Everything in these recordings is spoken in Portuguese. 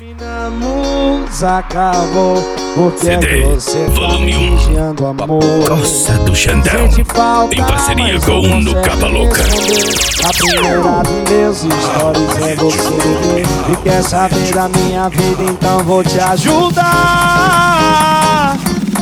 Terminamos, acabou. Porque CD, você volume tá 1, fingindo amor. Coça do Xandão, Sente falta, em parceria mas com não No consegue Capa me Louca. esconder. A primeira dos meus stories é você. E quer saber da minha vida, então vou te ajudar.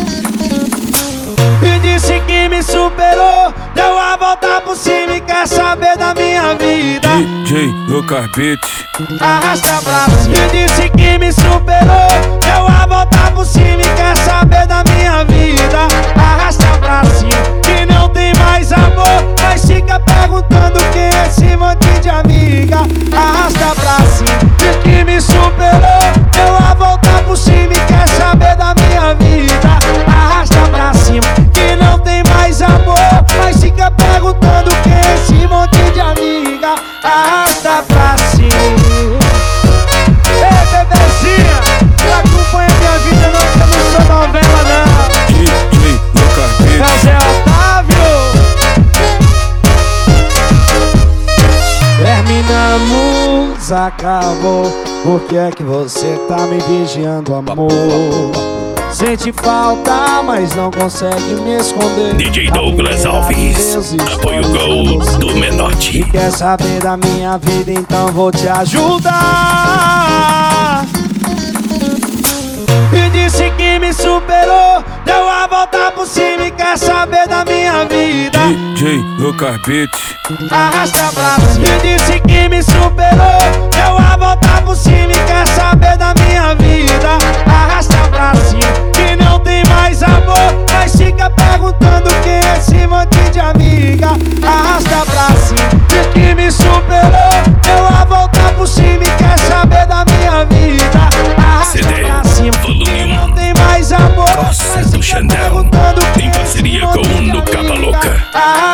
E disse que me superou, deu a volta por cima e quer saber da minha vida. DJ no carpete, Arrasta pra cima. E disse que me superou, deu a volta por cima e quer saber da minha vida. Arrasta pra cima, que não tem mais amor, mas fica perguntando quem é esse monte de amiga. Arrasta pra cima. Diz que me superou, deu a volta por cima e quer saber da minha vida. Arrasta pra cima, que não tem mais amor, mas fica perguntando quem é esse monte de amiga. Arrasta pra cima. Ei, bebezinha, que acompanha minha vida, não, que eu não sou novela, não. DJ no carpete, É o Zé Otávio. Terminamos, acabou. Por que é que você tá me vigiando, amor? Sente falta, mas não consegue me esconder. DJ Douglas Alves, apoio Gol do Menotti. E quer saber da minha vida, então vou te ajudar. E disse que me superou, deu a volta por cima e quer saber da minha vida. DJ no carpete, Arrasta pra cima. E disse que me superou, deu a volta por cima e quer saber da minha vida. Arrasta pra cima, que não tem mais amor, mas fica perguntando quem é esse monte de amiga. Arrasta pra cima. Diz que me superou, deu a volta por cima e quer saber da minha vida. Arrasta CD, pra cima, volume 1, não tem mais amor, Coça mas do fica Xandão, perguntando em quem é esse parceria monte com de No Capa amiga. Louca.